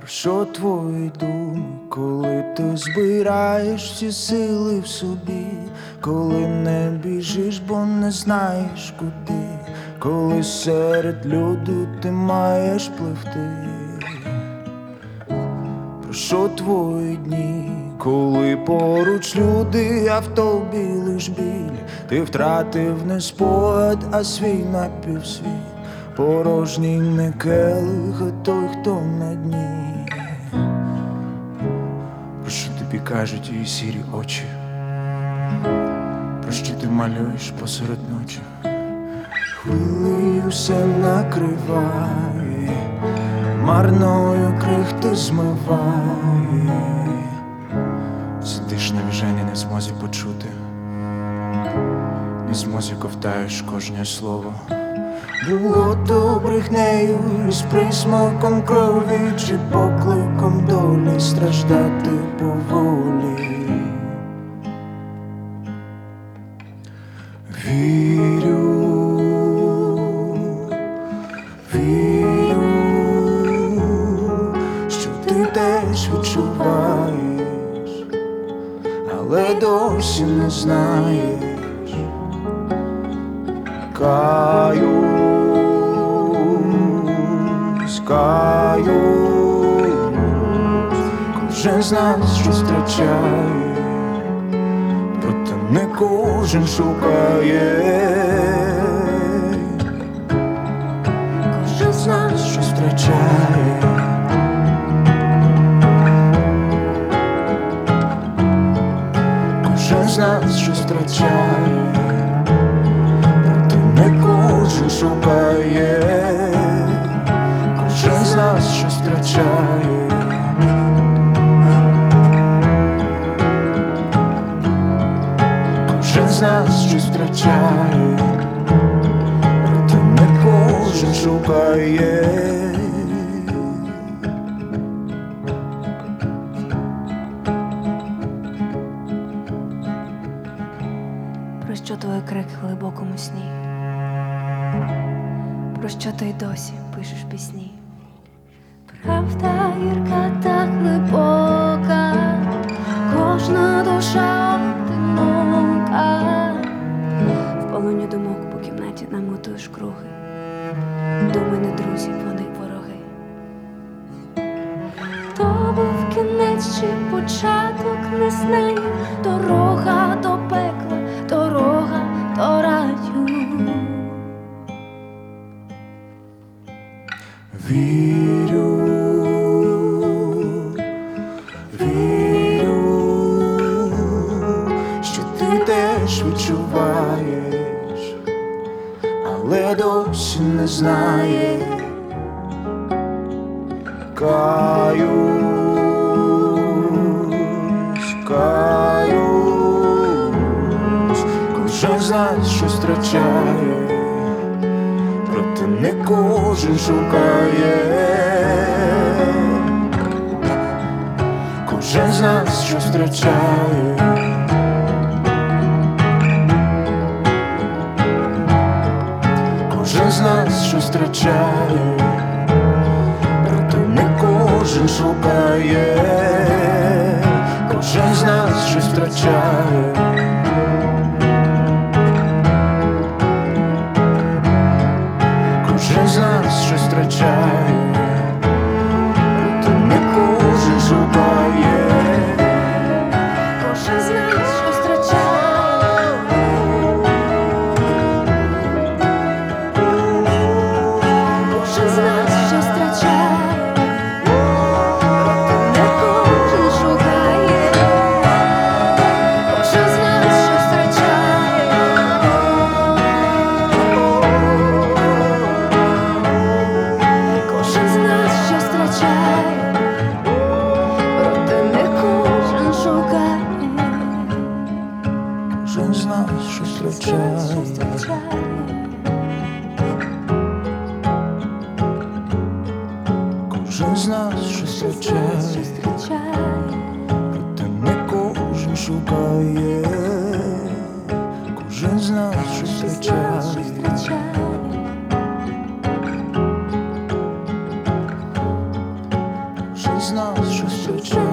Що твої думки, коли ти збираєш всі сили в собі, коли не біжиш, бо не знаєш куди, коли серед люду ти маєш пливти? Про що твої дні, коли поруч люди, а в тобі лиш біль? Ти втратив не спогад, а свій напівсвіт, порожній не келих, а той, хто на дні. Про що тобі кажуть її сірі очі? Про що ти малюєш посеред ночі? Хвилею все накриває, марною крихти змиває. Сидиш на віжені, не в змозі почути, не в змозі ковтаєш кожне слово. Було то брехнею із присмаком крові, чи покликом долі страждати поволі. Вірю, вірю, що ти теж відчуваєш, але досі не знаєш. Каюсь, кожен з нас щось втрачає, проте не кожен шукає. Кожен з нас щось втрачає. Кожен з нас щось втрачає, проте не кожен шукає. Кожен з нас щось втрачає. Кожен з нас щось втрачає, проте не кожен шукає. Про що твої крики в глибокому сні? Про що ти й досі пишеш пісні? Правда гірка та глибока, кожна душа одинока. В полоні думок по кімнаті намотуєш круги. Думи не друзі, вони вороги. То був кінець чи початок, не знаю. Дорога до пекла, дорога до раю. Вірю, вірю, що ти теж відчуваєш, але досі не знаєш. Каюсь, кожен з нас щось втрачає, проте не кожен шукає. Кожен з нас щось втрачає. Кожен з нас щось втрачає, проте не кожен шукає. Кожен з нас щось втрачає. Кожен з нас щось втрачає, проте не кожен шукає. Кожен з нас щось втрачає. Кожен з нас щось втрачає, проте не кожен шукає. Кожен з нас щось втрачає. Кожен з нас щось тече.